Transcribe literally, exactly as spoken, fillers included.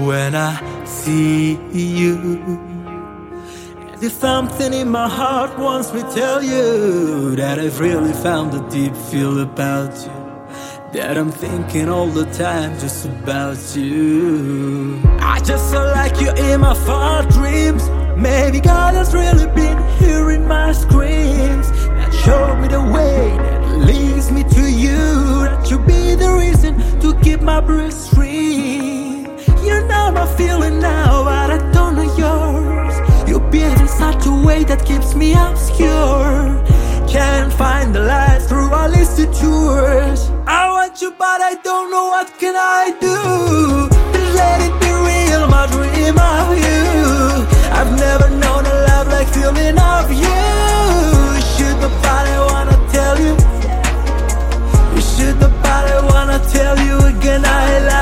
when I see you. There's something in my heart wants me to tell you that I've really found a deep feel about you, that I'm thinking all the time just about you. I just feel like you're in my far dreams. Maybe God has really been hearing my screams, that showed me the way that leads me to you, that you'll be the reason to keep my breath free. You know my feeling now, but I don't know yours. You beat in such a way that keeps me obscure. Can't find the light through all these tours. I want you, but I don't know what can I do. Please let it be real, my dream of you. I've never known a love like feeling of you. You should the part I wanna tell you. You should the part I wanna tell you again I love